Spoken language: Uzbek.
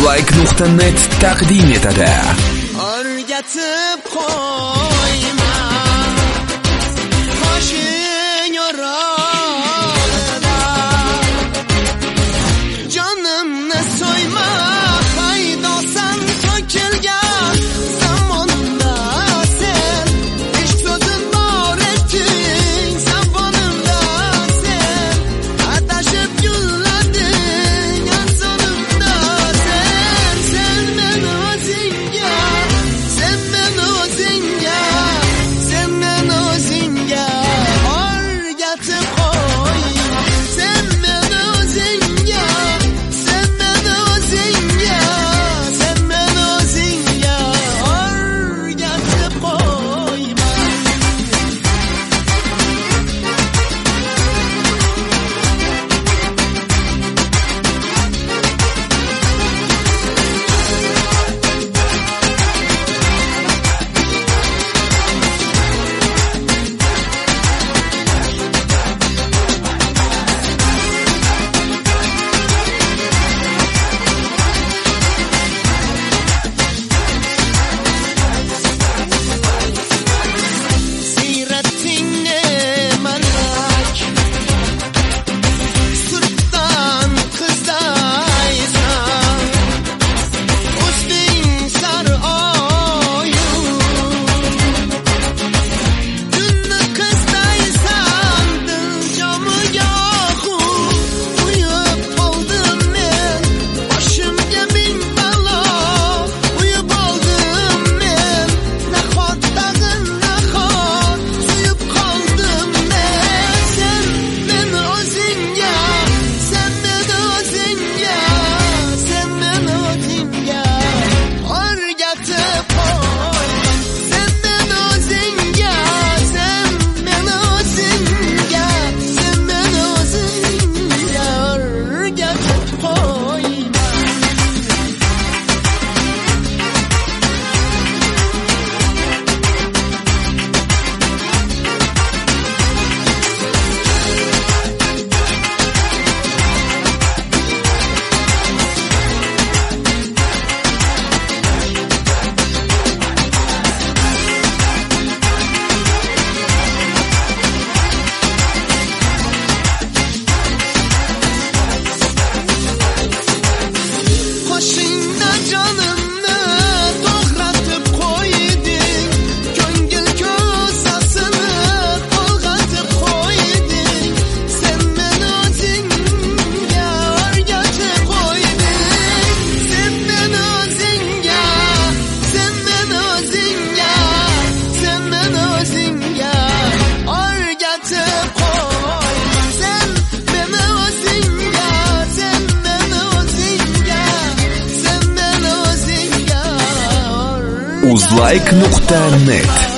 Uzlike.net taqdim etadi. O'rgatib qo'yma qo'shing yorada, jonimni so'yma paydosan to'kilgan zamonda sen, ishq so'zim bor eting zabonimda sen, adashib yullading afsonimda sen, sen meni o'zingga, sen meni o'zingga, sen meni o'zingga o'rgatib qo'y, sen meni o'zingga, sen meni o'zingga, sen meni o'zingga o'rgatib qo'yma. Siyratingni malak, sirtdan qizaysan, o'sting sari oyun, tunni qizaysan, dil jomi yo'qu, uyib qoldim men, boshimga ming balo, uyib oldim men, nahot tag'in nahot, suyib qoldim men, sen meni o'zingga, sen meni o'zingga, sen meni o'zingga o'rgatib qo'y, sen meni o'zingga, sen meni o'zingga, sen meni o'zingga o'rgatib qo'yma. Qo'shingda jonimni to'g'ratib qo'yding, ko'ngil ko'zasini to'lg'atib qo'yding, sen meni o'zingga o'rgatib qo'yding, sen meni o'zingga, sen meni o'zingga, sen meni o'zingga o'rgatib qo'y, sen meni o'zingga, sen meni o'zingga, sen meni o'zingga Uzlike.net